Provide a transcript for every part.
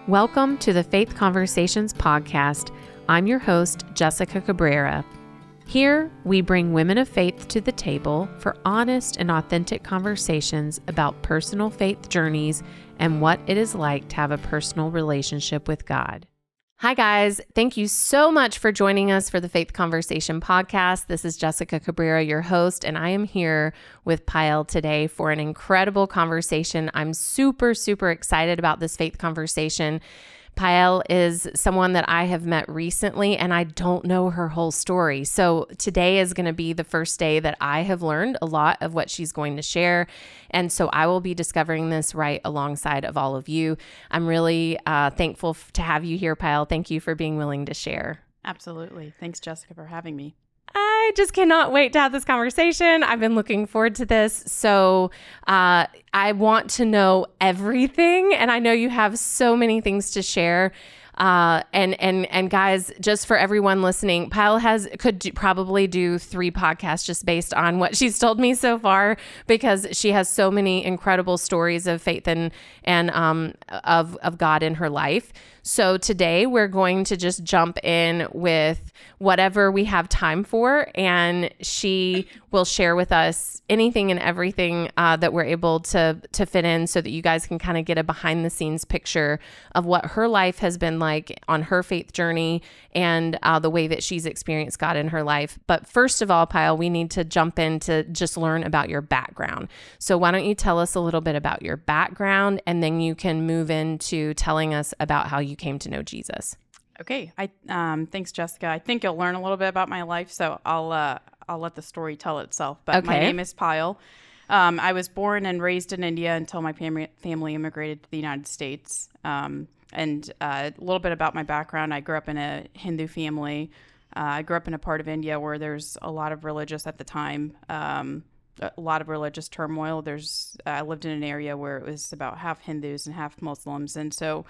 Welcome to the Faith Conversations podcast. I'm your host, Jessica Cabrera. Here, we bring women of faith to the table for honest and authentic conversations about personal faith journeys and what it is like to have a personal relationship with God. Hi, guys. Thank you so much for joining us for the Faith Conversation podcast. This is Jessica Cabrera, your host, and I am here with Payal today for an incredible conversation. I'm super excited about this faith conversation. Payal is someone that I have met recently, and I don't know her whole story. So today is going to be the first day that I have learned a lot of what she's going to share. And so I will be discovering this right alongside of all of you. I'm really thankful to have you here, Payal. Thank you for being willing to share. Absolutely. Thanks, Jessica, for having me. I just cannot wait to have this conversation. I've been looking forward to this. So I want to know everything. And I know you have so many things to share. And guys, just for everyone listening, Payal could probably do 3 podcasts just based on what she's told me so far, because she has so many incredible stories of faith and of God in her life. So today we're going to just jump in with whatever we have time for, and she will share with us anything and everything that we're able to fit in, so that you guys can kind of get a behind the scenes picture of what her life has been like on her faith journey and the way that she's experienced God in her life. But first of all, Payal, we need to jump in to just learn about your background. So why don't you tell us a little bit about your background, and then you can move into telling us about how you came to know Jesus. Okay. Thanks, Jessica. I think you'll learn a little bit about my life, so I'll let the story tell itself. But My name is Payal. I was born and raised in India until my family immigrated to the United States. And a little bit about my background. I grew up in a Hindu family. I grew up in a part of India where there's a lot of religious at the time, a lot of religious turmoil. I lived in an area where it was about half Hindus and half Muslims. And so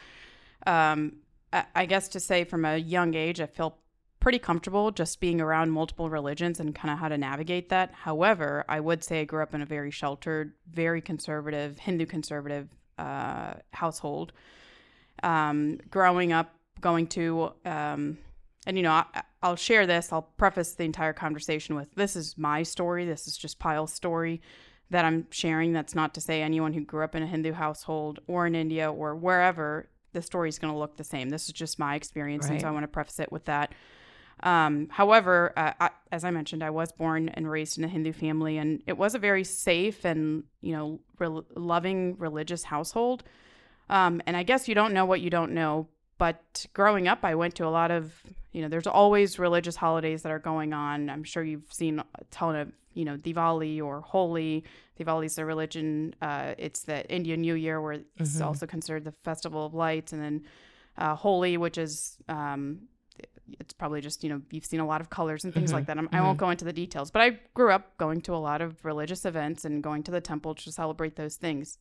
I guess to say from a young age, I felt pretty comfortable just being around multiple religions and kind of how to navigate that. However, I would say I grew up in a very sheltered, very conservative, Hindu conservative household. Growing up, going to, I'll share this. I'll preface the entire conversation with, this is my story. This is just Payal's story that I'm sharing. That's not to say anyone who grew up in a Hindu household or in India or wherever, the story is going to look the same. This is just my experience. Right. And so I want to preface it with that. However, as I mentioned, I was born and raised in a Hindu family, and it was a very safe and, loving religious household. And I guess you don't know what you don't know, but growing up, I went to a lot of, there's always religious holidays that are going on. I'm sure you've seen a ton of, Diwali or Holi. Diwali is the religion. It's the Indian New Year, where it's also considered the Festival of Lights. And then Holi, which is, it's probably just, you've seen a lot of colors and things like that. I won't go into the details, but I grew up going to a lot of religious events and going to the temple to celebrate those things.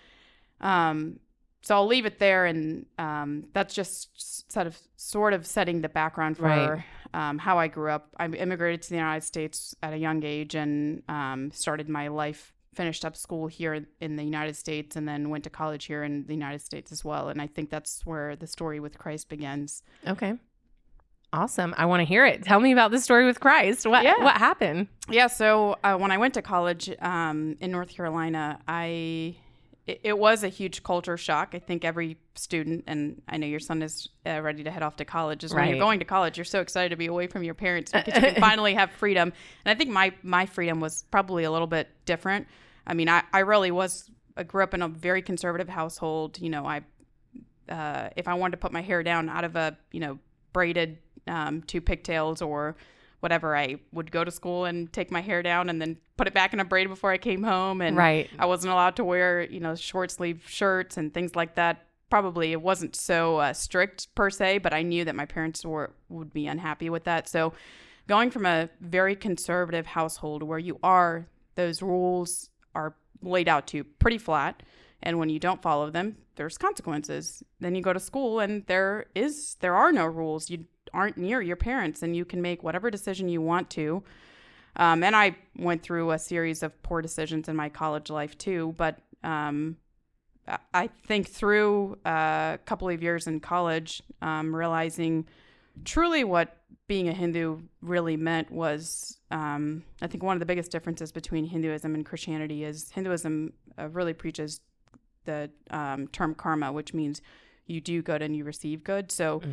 So I'll leave it there, and that's just sort of setting the background for how I grew up. I immigrated to the United States at a young age and started my life, finished up school here in the United States, and then went to college here in the United States as well. And I think that's where the story with Christ begins. Okay. Awesome. I want to hear it. Tell me about the story with Christ. What happened? Yeah. So when I went to college in North Carolina, it was a huge culture shock. I think every student, and I know your son is ready to head off to college, is when you're going to college, you're so excited to be away from your parents because you can finally have freedom. And I think my freedom was probably a little bit different. I mean, I really I grew up in a very conservative household. If I wanted to put my hair down out of a, braided 2 pigtails or whatever, I would go to school and take my hair down and then put it back in a braid before I came home. And I wasn't allowed to wear, short sleeve shirts and things like that. Probably it wasn't so strict per se, but I knew that my parents would be unhappy with that. So going from a very conservative household where those rules are laid out to you pretty flat. And when you don't follow them, there's consequences. Then you go to school and there are no rules. You aren't near your parents and you can make whatever decision you want to. And I went through a series of poor decisions in my college life too, but I think through a couple of years in college, realizing truly what being a Hindu really meant was, I think one of the biggest differences between Hinduism and Christianity is Hinduism really preaches the term karma, which means you do good and you receive good. So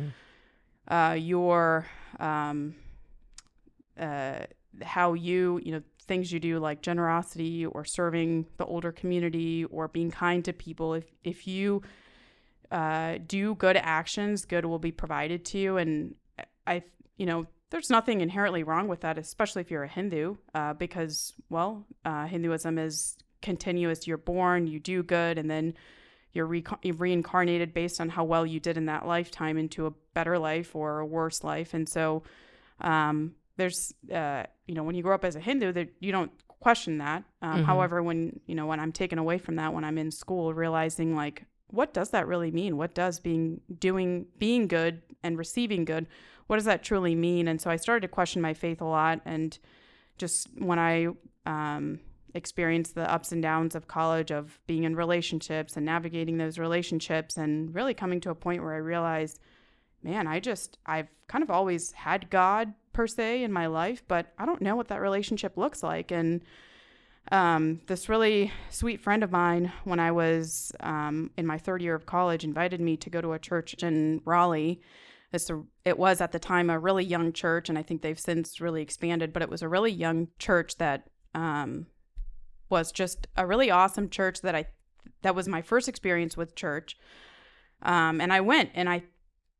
how things you do like generosity or serving the older community or being kind to people, if you do good actions, good will be provided to you. And there's nothing inherently wrong with that, especially if you're a Hindu, because Hinduism is continuous. You're born, you do good, and then you're reincarnated based on how well you did in that lifetime into a better life or a worse life. And so there's when you grow up as a Hindu, that you don't question that. However, when I'm taken away from that, when I'm in school, realizing like, what does that really mean? What does being good and receiving good, what does that truly mean? And so I started to question my faith a lot. And just when I experienced the ups and downs of college, of being in relationships and navigating those relationships, and really coming to a point where I realized, man, I've kind of always had God per se in my life, but I don't know what that relationship looks like. And this really sweet friend of mine, when I was in my third year of college, invited me to go to a church in Raleigh. It was at the time a really young church, and I think they've since really expanded, but it was a really young church that was just a really awesome church that was my first experience with church. And I went, and I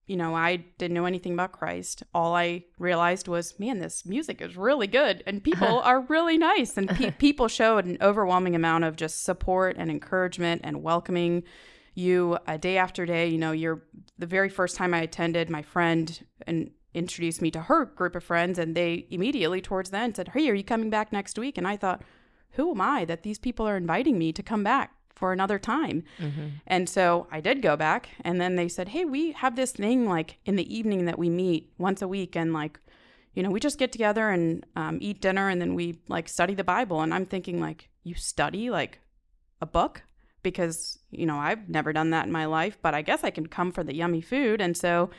didn't know anything about Christ. All I realized was, man, this music is really good, and people are really nice, and people showed an overwhelming amount of just support and encouragement and welcoming you day after day. The very first time I attended, my friend introduced me to her group of friends, and they immediately towards the end said, "Hey, are you coming back next week?" And I thought, who am I that these people are inviting me to come back for another time? And so I did go back, and then they said, "Hey, we have this thing like in the evening that we meet once a week, and like, we just get together and eat dinner, and then we like study the Bible." And I'm thinking, like, you study like a book? Because I've never done that in my life, but I guess I can come for the yummy food. And so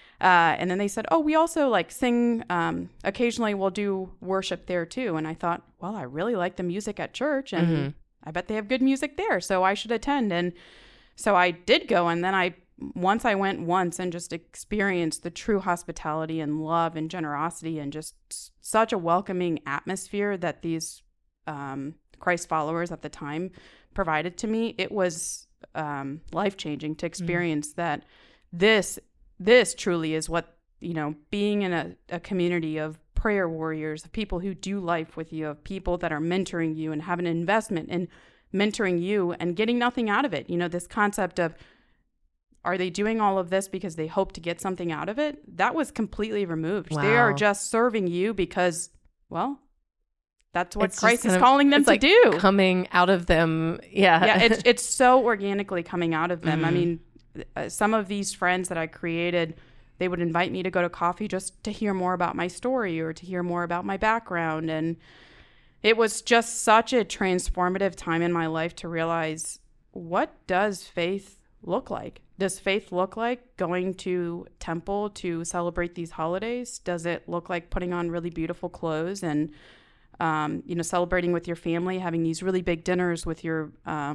and then they said, "Oh, we also like sing, occasionally we'll do worship there too." And I thought, well, I really like the music at church, and I bet they have good music there, so I should attend. And so I did go, and then I went once and just experienced the true hospitality and love and generosity and just such a welcoming atmosphere that these Christ followers at the time provided to me. It was life-changing to experience that this truly is what, being in a community of prayer warriors, of people who do life with you, of people that are mentoring you and have an investment in mentoring you and getting nothing out of it. This concept of, are they doing all of this because they hope to get something out of it? That was completely removed. Wow. They are just serving you because, well, that's what Christ is calling them to do. Coming out of them. Yeah. Yeah. It's so organically coming out of them. I mean, some of these friends that I created, they would invite me to go to coffee just to hear more about my story or to hear more about my background. And it was just such a transformative time in my life to realize, what does faith look like? Does faith look like going to temple to celebrate these holidays? Does it look like putting on really beautiful clothes and celebrating with your family, having these really big dinners with your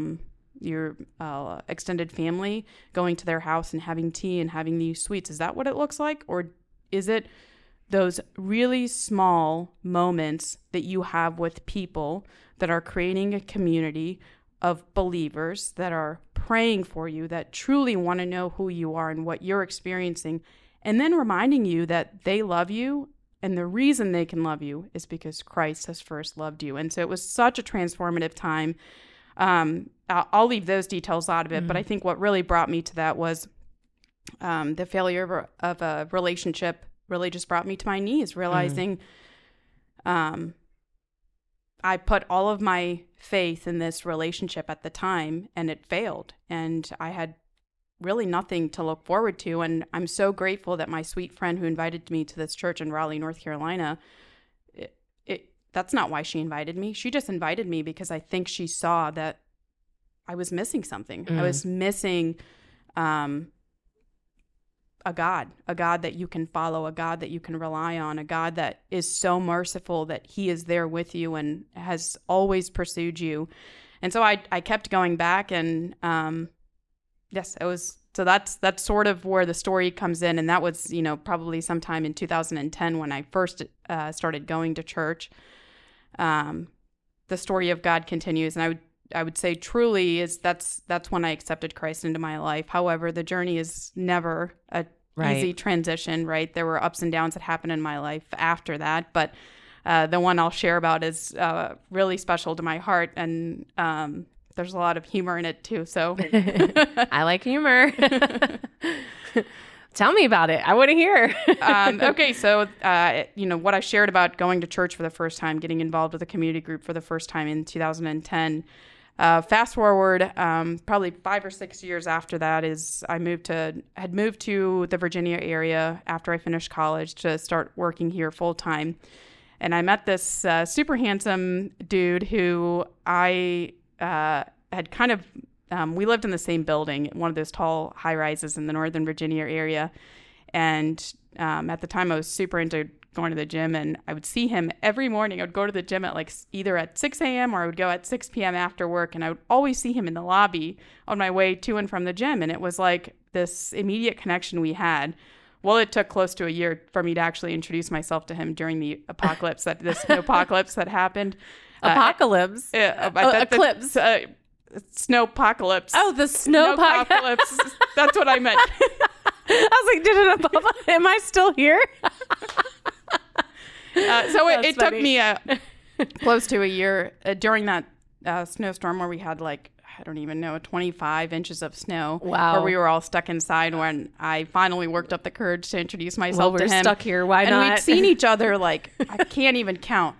extended family, going to their house and having tea and having these sweets? Is that what it looks like? Or is it those really small moments that you have with people that are creating a community of believers that are praying for you, that truly want to know who you are and what you're experiencing, and then reminding you that they love you, and the reason they can love you is because Christ has first loved you. And so it was such a transformative time. I'll leave those details out of it, but I think what really brought me to that was the failure of a relationship really just brought me to my knees, realizing I put all of my faith in this relationship at the time, and it failed. And I had really nothing to look forward to. And I'm so grateful that my sweet friend who invited me to this church in Raleigh, North Carolina, that's not why she invited me. She just invited me because I think she saw that was missing something. I was missing a God that you can follow, a God that you can rely on, a God that is so merciful that he is there with you and has always pursued you. And so I kept going back, and yes, it was, so that's sort of where the story comes in. And that was, probably sometime in 2010 when I first started going to church. The story of God continues, and I would say truly that's when I accepted Christ into my life. However, the journey is never a easy transition, right? There were ups and downs that happened in my life after that, but the one I'll share about is really special to my heart, and there's a lot of humor in it too. So I like humor. Tell me about it. I want to hear. Okay. So, what I shared about going to church for the first time, getting involved with a community group for the first time in 2010. Fast forward, probably 5 or 6 years after that is I had moved to the Virginia area after I finished college to start working here full time. And I met this super handsome dude who I had kind of, we lived in the same building, one of those tall high rises in the Northern Virginia area. And at the time I was super into going to the gym, and I would see him every morning. I would go to the gym at either at 6 a.m. or I would go at 6 p.m. after work, and I would always see him in the lobby on my way to and from the gym. And it was like this immediate connection we had. Well, it took close to a year for me to actually introduce myself to him during the apocalypse, the snowpocalypse that happened. Apocalypse? Eclipse. Snowpocalypse. Oh, the snowpocalypse. That's what I meant. I was like, am I still here? So it took me close to a year during that snowstorm where we had I don't even know, 25 inches of snow. Wow. Where we were all stuck inside, when I finally worked up the courage to introduce myself to him. We're stuck here. Why not? And we'd seen each other I can't even count,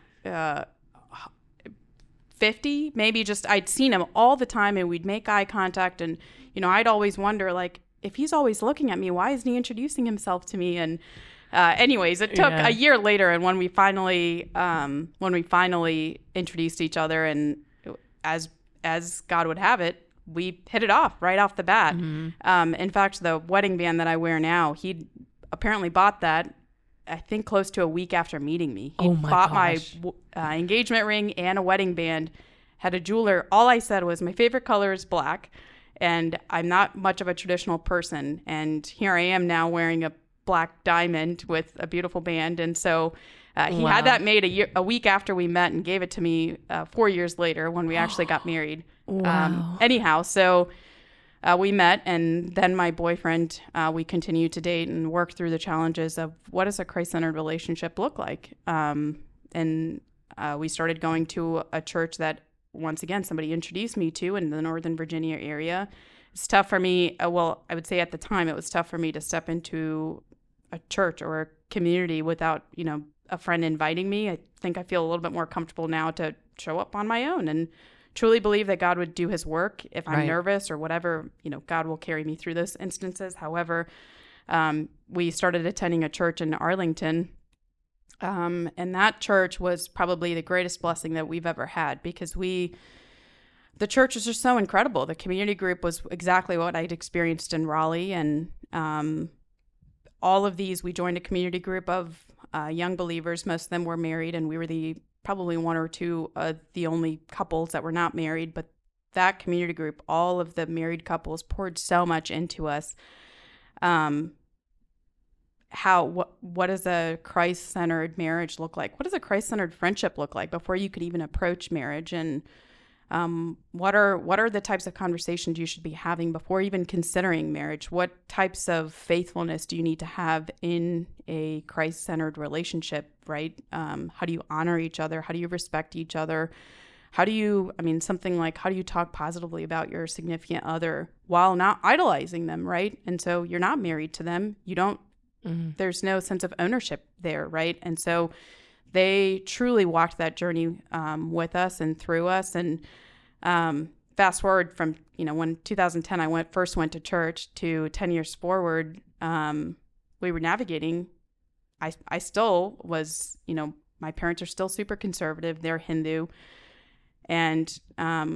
50, maybe. I'd seen him all the time, and we'd make eye contact. And, I'd always wonder, if he's always looking at me, why isn't he introducing himself to me? And anyways, it took a year later, and when we finally introduced each other, and as God would have it, we hit it off right off the bat. Mm-hmm. In fact, the wedding band that I wear now, he apparently bought that, I think, close to a week after meeting me. He bought my engagement ring and a wedding band, had a jeweler. All I said was, my favorite color is black, and I'm not much of a traditional person. And here I am now wearing a black diamond with a beautiful band. And so he had that made a week after we met, and gave it to me 4 years later when we actually got married. Wow. Anyhow, so we met, and then my boyfriend, we continued to date and work through the challenges of what does a Christ-centered relationship look like. And we started going to a church that, once again, somebody introduced me to in the Northern Virginia area. It's tough for me. I would say at the time it was tough for me to step into a church or a community without, a friend inviting me. I think I feel a little bit more comfortable now to show up on my own and truly believe that God would do his work. If I'm nervous or whatever, God will carry me through those instances. However, we started attending a church in Arlington. And that church was probably the greatest blessing that we've ever had, because the church was just so incredible. The community group was exactly what I'd experienced in Raleigh. And all of these, we joined a community group of young believers. Most of them were married, and we were probably one or two the only couples that were not married. But that community group, all of the married couples poured so much into us. What does a Christ-centered marriage look like? What does a Christ-centered friendship look like before you could even approach marriage? And what are the types of conversations you should be having before even considering marriage? What types of faithfulness do you need to have in a Christ-centered relationship, right? How do you honor each other? How do you respect each other? Something like, how do you talk positively about your significant other while not idolizing them, right? And so you're not married to them. You don't, there's no sense of ownership there, right? And so they truly walked that journey with us and through us. And fast forward from, when 2010 I first went to church to 10 years forward, we were navigating. I still was, my parents are still super conservative. They're Hindu. And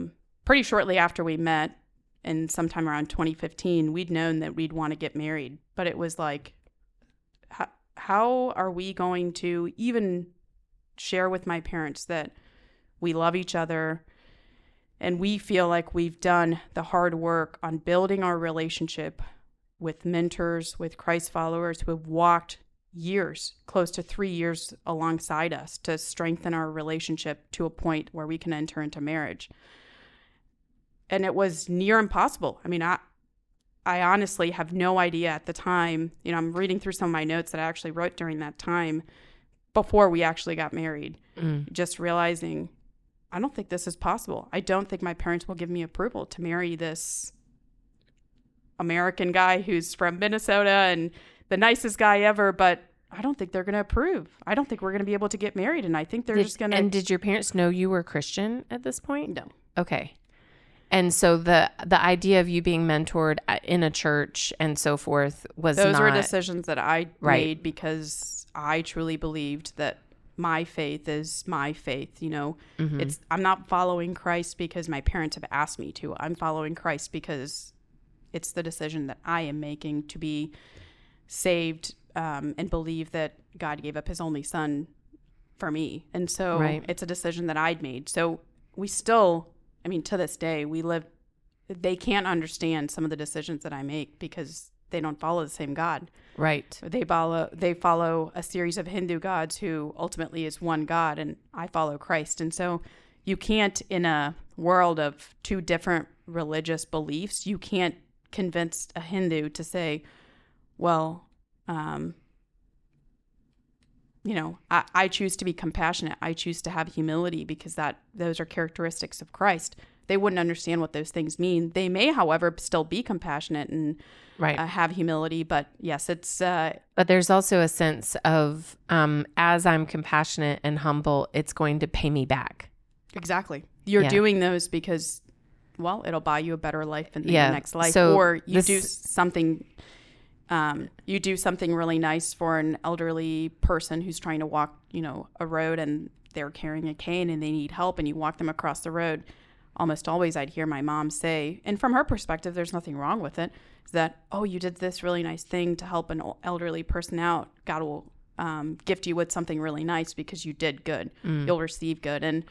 pretty shortly after we met, and sometime around 2015, we'd known that we'd want to get married. But it was like, how are we going to even share with my parents that we love each other and we feel like we've done the hard work on building our relationship with mentors, with Christ followers who have walked years, close to 3 years alongside us to strengthen our relationship to a point where we can enter into marriage. And it was near impossible. I mean, I honestly have no idea at the time. I'm reading through some of my notes that I actually wrote during that time before we actually got married, just realizing, I don't think this is possible. I don't think my parents will give me approval to marry this American guy who's from Minnesota and the nicest guy ever, but I don't think they're going to approve. I don't think we're going to be able to get married, and I think they're just going to... And did your parents know you were Christian at this point? No. Okay. And so the idea of you being mentored in a church and so forth was Those were decisions that I made because I truly believed that my faith is my faith. I'm not following Christ because my parents have asked me to. I'm following Christ because it's the decision that I am making to be saved and believe that God gave up his only son for me. And so it's a decision that I'd made. So we still... to this day, they can't understand some of the decisions that I make because they don't follow the same God. Right. They follow a series of Hindu gods who ultimately is one God, and I follow Christ. And so you can't, in a world of two different religious beliefs, you can't convince a Hindu to say, well, I choose to be compassionate. I choose to have humility because those are characteristics of Christ. They wouldn't understand what those things mean. They may, however, still be compassionate and have humility. But yes, it's... but there's also a sense of, as I'm compassionate and humble, it's going to pay me back. Exactly. You're doing those because, well, it'll buy you a better life in the next life. So or you do something... you do something really nice for an elderly person who's trying to walk, a road and they're carrying a cane and they need help and you walk them across the road. Almost always I'd hear my mom say, and from her perspective, there's nothing wrong with it, is that, oh, you did this really nice thing to help an elderly person out. God will gift you with something really nice because you did good. You'll receive good. And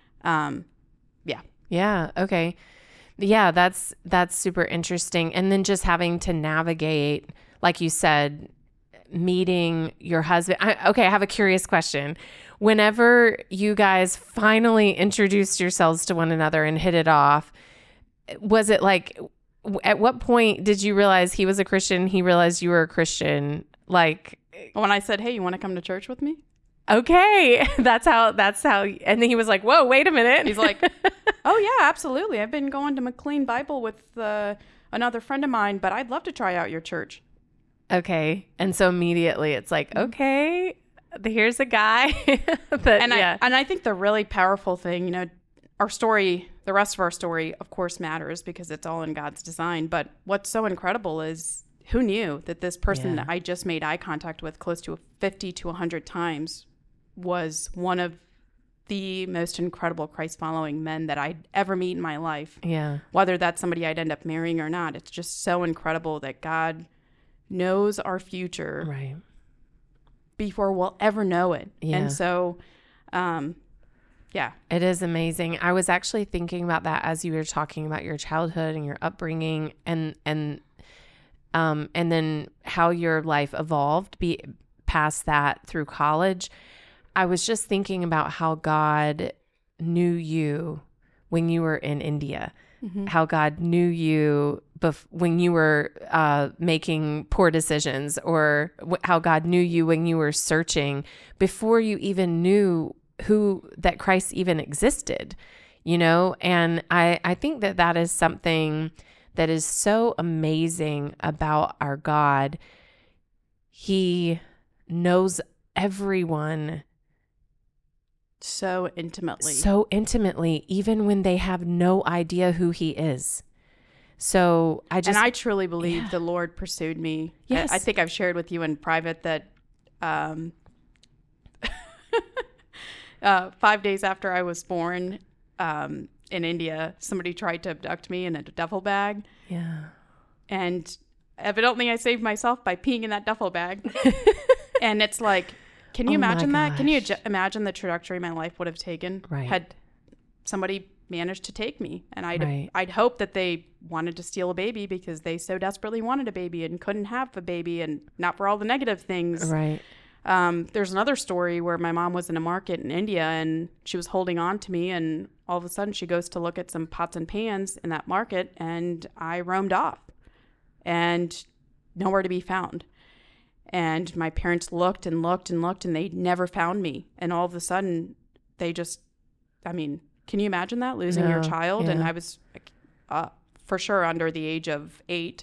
yeah. Yeah. Okay. Yeah, that's super interesting. And then just having to navigate, like you said, meeting your husband. I have a curious question. Whenever you guys finally introduced yourselves to one another and hit it off, was it like, at what point did you realize he was a Christian? He realized you were a Christian? Like, when I said, hey, you want to come to church with me? Okay. That's how, and then he was like, whoa, wait a minute. He's like, oh yeah, absolutely. I've been going to McLean Bible with another friend of mine, but I'd love to try out your church. Okay. And so immediately it's like, okay, here's a guy. I think the really powerful thing, our story, the rest of our story, of course, matters because it's all in God's design. But what's so incredible is, who knew that this person that I just made eye contact with close to 50 to 100 times was one of the most incredible Christ-following men that I'd ever meet in my life. Yeah. Whether that's somebody I'd end up marrying or not. It's just so incredible that God knows our future before we'll ever know it. Yeah. And so, It is amazing. I was actually thinking about that as you were talking about your childhood and your upbringing and then how your life evolved past that through college. I was just thinking about how God knew you when you were in India, how God knew you when you were making poor decisions, or how God knew you when you were searching before you even knew that Christ even existed, And I think that is something that is so amazing about our God. He knows everyone so intimately, even when they have no idea who he is. So I truly believe the Lord pursued me. Yes. I think I've shared with you in private that 5 days after I was born, in India, somebody tried to abduct me in a duffel bag. Yeah. And evidently I saved myself by peeing in that duffel bag. And it's like, can you imagine that? Can you imagine the trajectory my life would have taken had somebody managed to take me? And I'd hope that they wanted to steal a baby because they so desperately wanted a baby and couldn't have a baby, and not for all the negative things. Right. There's another story where my mom was in a market in India and she was holding on to me, and all of a sudden she goes to look at some pots and pans in that market, and I roamed off and nowhere to be found. And my parents looked and looked and looked, and they never found me. And all of a sudden they just, I mean, can you imagine that, losing your child? Yeah. And I was for sure under the age of 8.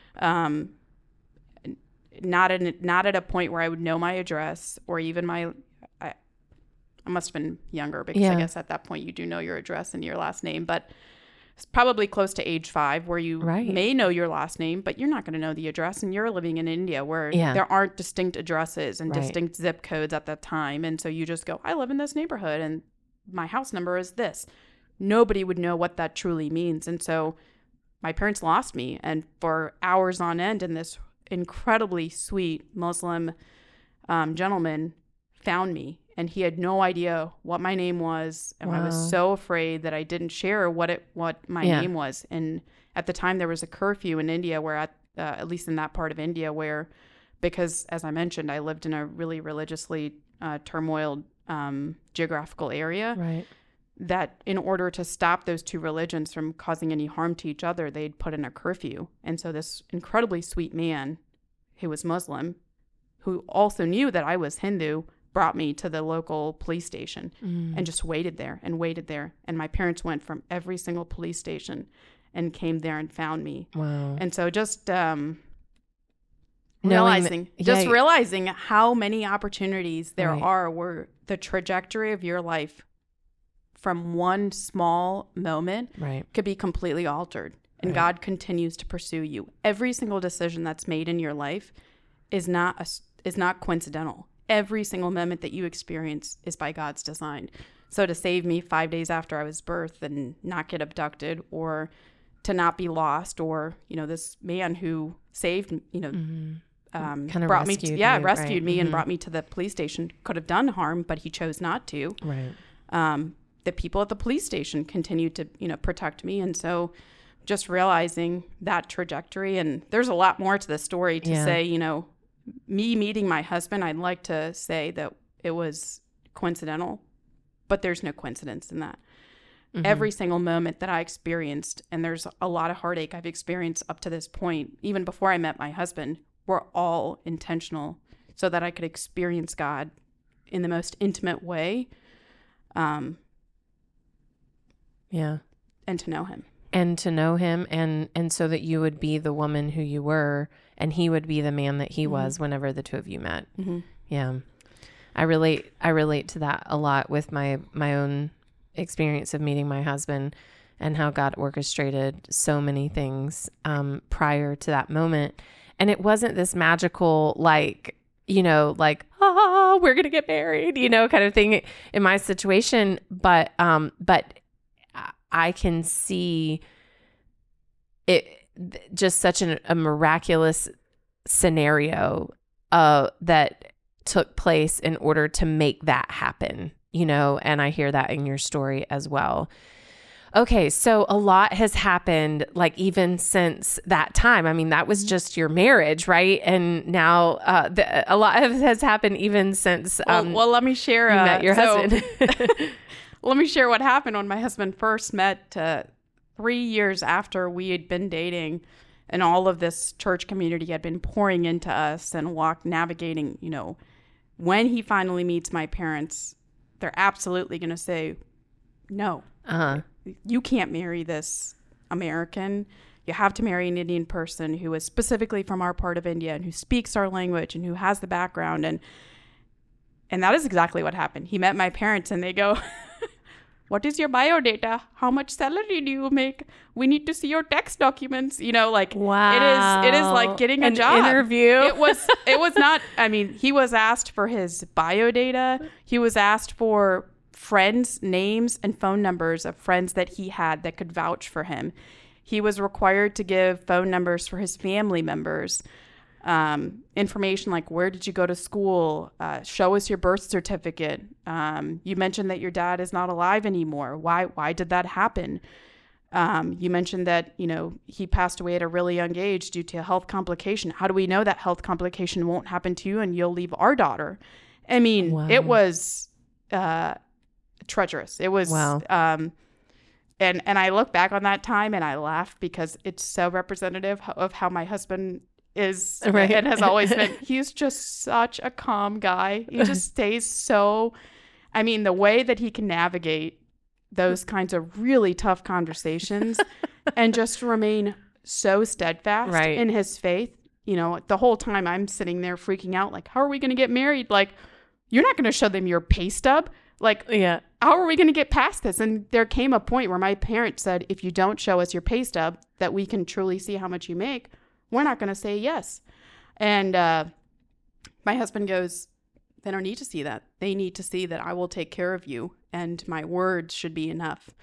Not at a point where I would know my address or even I must have been younger, because I guess at that point you do know your address and your last name, but it's probably close to age 5 where you may know your last name, but you're not going to know the address, and you're living in India where there aren't distinct addresses and distinct zip codes at that time. And so you just go, I live in this neighborhood and my house number is this. Nobody would know what that truly means. And so my parents lost me, and for hours on end, in this incredibly sweet Muslim gentleman found me, and he had no idea what my name was, and I was so afraid that I didn't share what my name was. And at the time there was a curfew in India where at least in that part of India, where, because as I mentioned, I lived in a really religiously turmoiled geographical area, that in order to stop those two religions from causing any harm to each other, they'd put in a curfew. And so this incredibly sweet man who was Muslim, who also knew that I was Hindu, brought me to the local police station and just waited there and waited there. And my parents went from every single police station and came there and found me. Wow. And so just realizing how many opportunities there are where the trajectory of your life from one small moment could be completely altered. And God continues to pursue you. Every single decision that's made in your life is not coincidental. Every single moment that you experience is by God's design. So to save me 5 days after I was birthed and not get abducted, or to not be lost, or, this man who saved, brought me to, rescued me and brought me to the police station, could have done harm, but he chose not to. The people at the police station continued to, protect me. And so just realizing that trajectory, and there's a lot more to the story to say, me meeting my husband, I'd like to say that it was coincidental, but there's no coincidence in that. Every single moment that I experienced, and there's a lot of heartache I've experienced up to this point, even before I met my husband, were all intentional so that I could experience God in the most intimate way. And to know him. And so that you would be the woman who you were, and he would be the man that he was whenever the two of you met. Yeah. I relate to that a lot with my own experience of meeting my husband, and how God orchestrated so many things prior to that moment. And it wasn't this magical, we're going to get married, kind of thing in my situation. But I can see it, just such a miraculous scenario that took place in order to make that happen, and I hear that in your story as well. Okay, so a lot has happened, even since that time. I mean, that was just your marriage, right? And now a lot has happened even since well, let me share you met your husband. Let me share what happened when my husband first met 3 years after we had been dating, and all of this church community had been pouring into us and navigating, when he finally meets my parents, they're absolutely going to say, no, you can't marry this American. You have to marry an Indian person who is specifically from our part of India and who speaks our language and who has the background. And that is exactly what happened. He met my parents and they go, what is your biodata? How much salary do you make? We need to see your tax documents. Wow. It is like getting a job. Interview. It was not, he was asked for his biodata. He was asked for friends' names and phone numbers of friends that he had that could vouch for him. He was required to give phone numbers for his family members, information like where did you go to school, show us your birth certificate. You mentioned that your dad is not alive anymore. Why did that happen? You mentioned that, he passed away at a really young age due to a health complication. How do we know that health complication won't happen to you and you'll leave our daughter? I mean, wow. It was treacherous. It was, wow. And I look back on that time and I laugh because it's so representative of how my husband is right. and has always been. He's just such a calm guy. He just stays so, the way that he can navigate those kinds of really tough conversations and just remain so steadfast right. in his faith. The whole time I'm sitting there freaking out, like, how are we going to get married? Like, you're not going to show them your pay stub. Like, yeah. How are we going to get past this? And there came a point where my parents said, if you don't show us your pay stub that we can truly see how much you make, we're not going to say yes. And my husband goes, they don't need to see that. They need to see that I will take care of you and my words should be enough.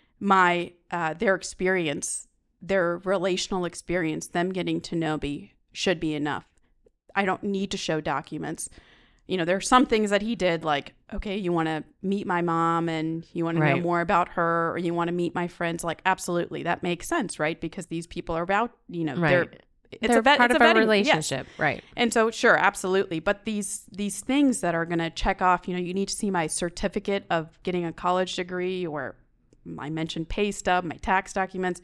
Their experience, their relational experience, them getting to know me should be enough. I don't need to show documents. There are some things that he did, like, okay, you want to meet my mom and you want to know more about her, or you want to meet my friends. Like, absolutely. That makes sense, right? Because these people are about, right. They're part of our relationship. Yes. Right. And so, sure, absolutely. But these things that are going to check off, you need to see my certificate of getting a college degree, or I mentioned pay stub, my tax documents.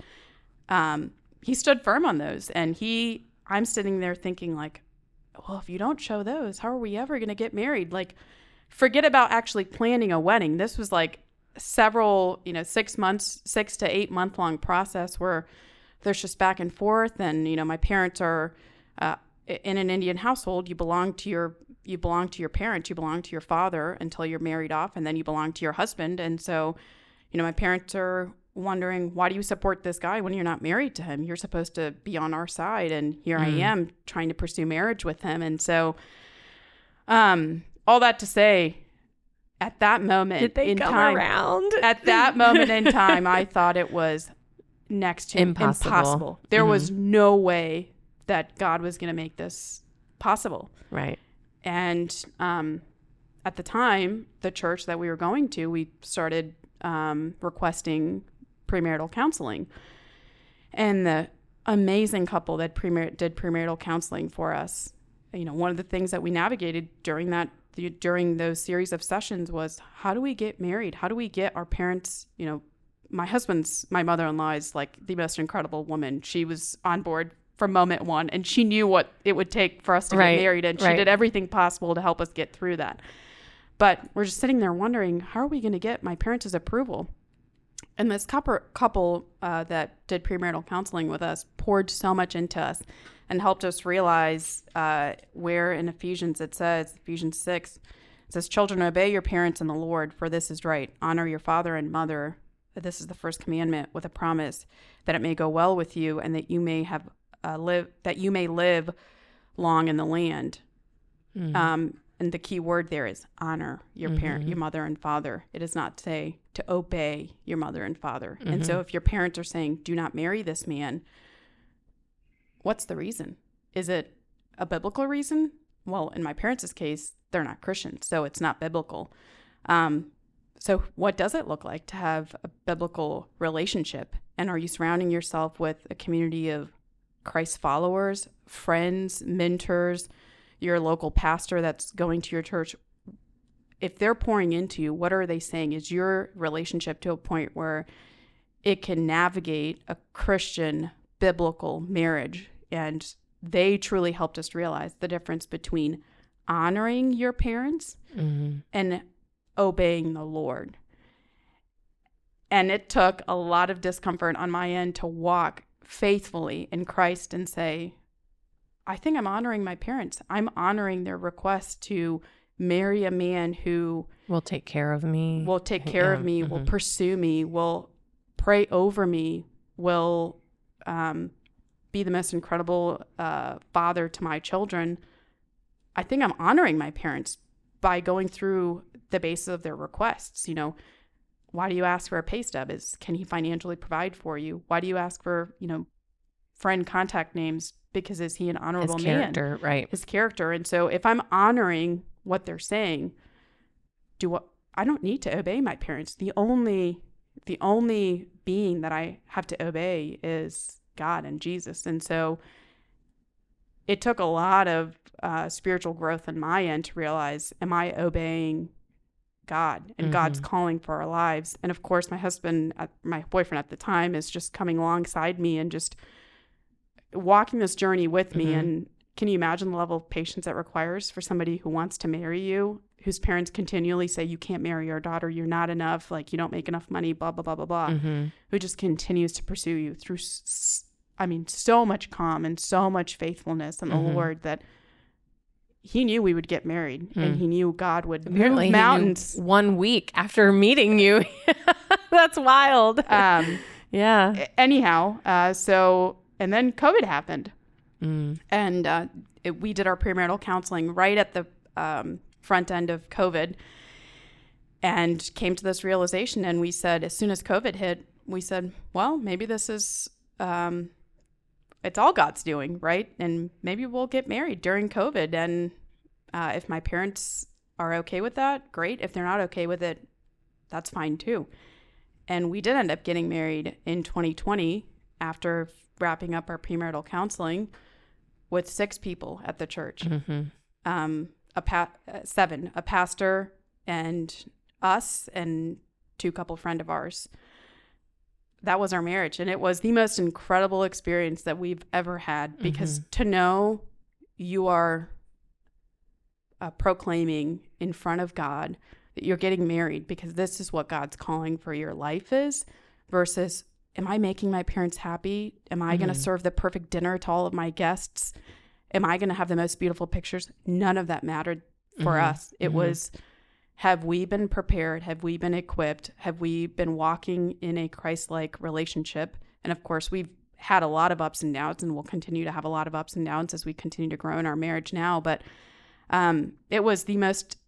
He stood firm on those. And I'm sitting there thinking like, well, if you don't show those, how are we ever going to get married? Like, forget about actually planning a wedding. This was like several, 6 to 8 month long process where there's just back and forth. And, my parents are in an Indian household. You belong to your parents, you belong to your father until you're married off, and then you belong to your husband. And so, my parents are wondering, why do you support this guy when you're not married to him? You're supposed to be on our side. And here I am trying to pursue marriage with him. And so, all that to say, at that moment Did they in come time, around? At that moment in time, I thought it was next to impossible. There was no way that God was going to make this possible. Right. And at the time, the church that we were going to, we started requesting premarital counseling. And the amazing couple that did premarital counseling for us, one of the things that we navigated during those series of sessions was, how do we get married? How do we get our parents, my mother-in-law is like the most incredible woman. She was on board from moment one, and she knew what it would take for us to get married, and she did everything possible to help us get through that. But we're just sitting there wondering, how are we going to get my parents' approval? And this couple that did premarital counseling with us poured so much into us and helped us realize where in Ephesians 6, it says, children, obey your parents in the Lord, for this is right. Honor your father and mother. This is the first commandment with a promise that it may go well with you and that you may live long in the land. And the key word there is honor your parent, your mother and father. It does not say to obey your mother and father. And so if your parents are saying, do not marry this man, what's the reason? Is it a biblical reason? Well, in my parents' case, they're not Christians, so it's not biblical. So what does it look like to have a biblical relationship? And are you surrounding yourself with a community of Christ followers, friends, mentors, your local pastor that's going to your church? If they're pouring into you, what are they saying? Is your relationship to a point where it can navigate a Christian biblical marriage? And they truly helped us realize the difference between honoring your parents and obeying the Lord. And it took a lot of discomfort on my end to walk faithfully in Christ and say, I think I'm honoring my parents. I'm honoring their request to marry a man who will take care of me, will pursue me, will pray over me, will be the most incredible father to my children. I think I'm honoring my parents by going through the basis of their requests. Why do you ask for a pay stub? Can he financially provide for you? Why do you ask for, friend contact names? Because is he an honorable his character, man? Right. His character. And so if I'm honoring what they're saying, I don't need to obey my parents. The only being that I have to obey is God and Jesus. And so it took a lot of spiritual growth on my end to realize, am I obeying God and God's calling for our lives? And of course, my boyfriend at the time, is just coming alongside me and just walking this journey with me. And can you imagine the level of patience that requires for somebody who wants to marry you, whose parents continually say, you can't marry our daughter, you're not enough, like you don't make enough money, blah, blah, blah, blah, blah, who just continues to pursue you through, so much calm and so much faithfulness in the Lord, that he knew we would get married and he knew God would move mountains. 1 week after meeting you. That's wild. Yeah. Anyhow, and then COVID happened. And we did our premarital counseling right at the front end of COVID, and came to this realization. And we said, as soon as COVID hit, we said, well, maybe this is, it's all God's doing, right? And maybe we'll get married during COVID. And if my parents are okay with that, great. If they're not okay with it, that's fine too. And we did end up getting married in 2020 after wrapping up our premarital counseling with 6 people at the church. 7, a pastor and us and 2 couple friend of ours. That was our marriage. And it was the most incredible experience that we've ever had, because to know you are proclaiming in front of God that you're getting married because this is what God's calling for your life is, versus, am I making my parents happy? Am I going to serve the perfect dinner to all of my guests? Am I going to have the most beautiful pictures? None of that mattered for us. It was, have we been prepared? Have we been equipped? Have we been walking in a Christ-like relationship? And of course, we've had a lot of ups and downs, and we'll continue to have a lot of ups and downs as we continue to grow in our marriage now. But it was the most,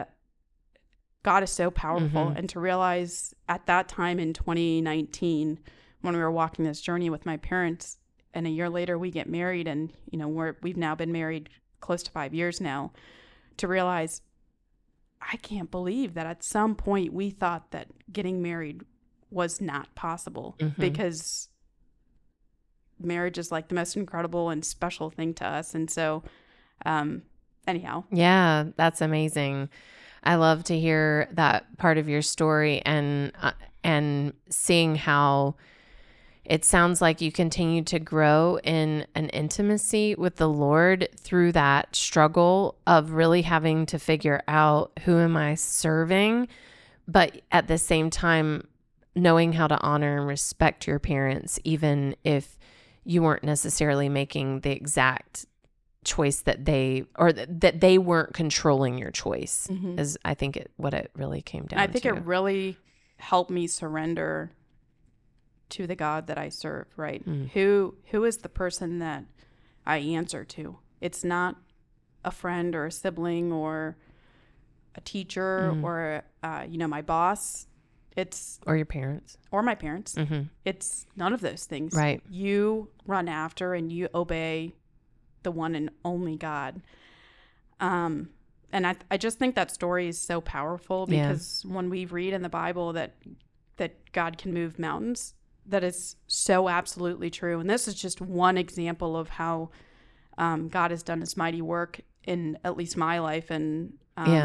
God is so powerful. And to realize at that time in 2019, when we were walking this journey with my parents, and a year later we get married, and we've now been married close to 5 years now, to realize, I can't believe that at some point we thought that getting married was not possible, because marriage is like the most incredible and special thing to us. And so anyhow. Yeah, that's amazing. I love to hear that part of your story, and seeing how it sounds like you continue to grow in an intimacy with the Lord through that struggle of really having to figure out, who am I serving? But at the same time, knowing how to honor and respect your parents, even if you weren't necessarily making the exact choice that they weren't controlling your choice, is I think what it really came down to. I think it really helped me surrender to the God that I serve, right? Who is the person that I answer to? It's not a friend or a sibling or a teacher or my boss. Or your parents. Or my parents. It's none of those things. Right. You run after and you obey the one and only God. And I just think that story is so powerful, because when we read in the Bible that God can move mountains, that is so absolutely true. And this is just one example of how God has done his mighty work in at least my life. And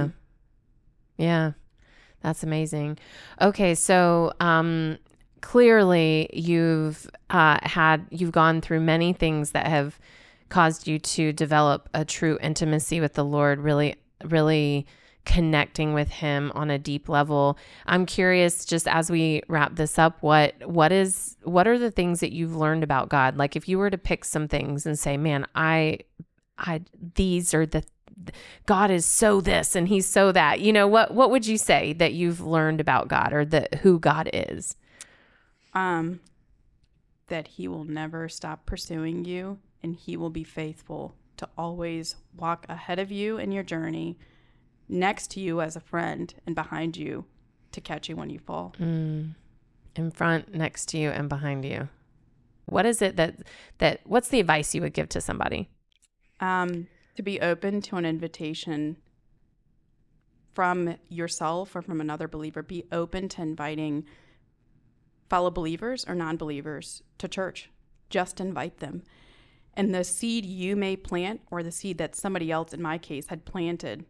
yeah, that's amazing. Okay, so clearly you've gone through many things that have caused you to develop a true intimacy with the Lord, really, really connecting with him on a deep level. I'm curious, just as we wrap this up, what are the things that you've learned about God? Like, if you were to pick some things and say, man, these are the, God is so this and he's so that, what would you say that you've learned about God, or who God is? That he will never stop pursuing you, and he will be faithful to always walk ahead of you in your journey next to you as a friend and behind you to catch you when you fall. In front, next to you, and behind you. What is it that what's the advice you would give to somebody? To be open to an invitation from yourself or from another believer. Be open to inviting fellow believers or non-believers to church. Just invite them. And the seed you may plant, or the seed that somebody else, in my case, had planted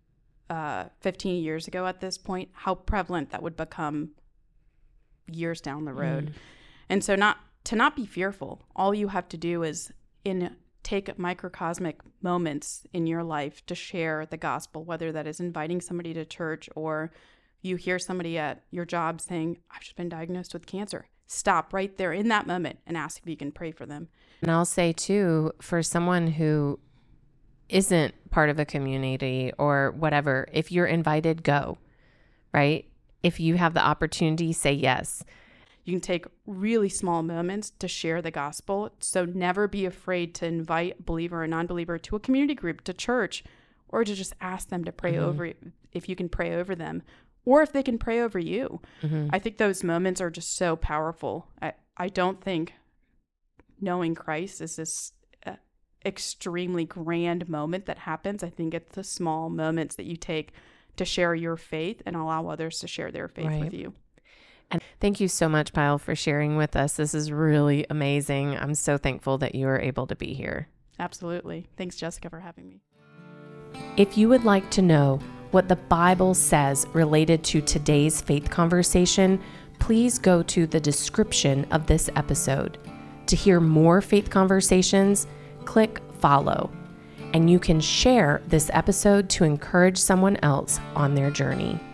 15 years ago at this point, how prevalent that would become years down the road. And so to not be fearful. All you have to do is take microcosmic moments in your life to share the gospel, whether that is inviting somebody to church or you hear somebody at your job saying, I've just been diagnosed with cancer. Stop right there in that moment and ask if you can pray for them. And I'll say too, for someone who isn't part of a community or whatever, if you're invited, go, right? If you have the opportunity, say yes. You can take really small moments to share the gospel. So never be afraid to invite a believer or non-believer to a community group, to church, or to just ask them to pray over, if you can pray over them, or if they can pray over you. I think those moments are just so powerful. I don't think knowing Christ is this extremely grand moment that happens. I think it's the small moments that you take to share your faith and allow others to share their faith with you. And thank you so much, Payal, for sharing with us. This is really amazing. I'm so thankful that you were able to be here. Absolutely. Thanks, Jessica, for having me. If you would like to know what the Bible says related to today's faith conversation, please go to the description of this episode. To hear more faith conversations, click follow, and you can share this episode to encourage someone else on their journey.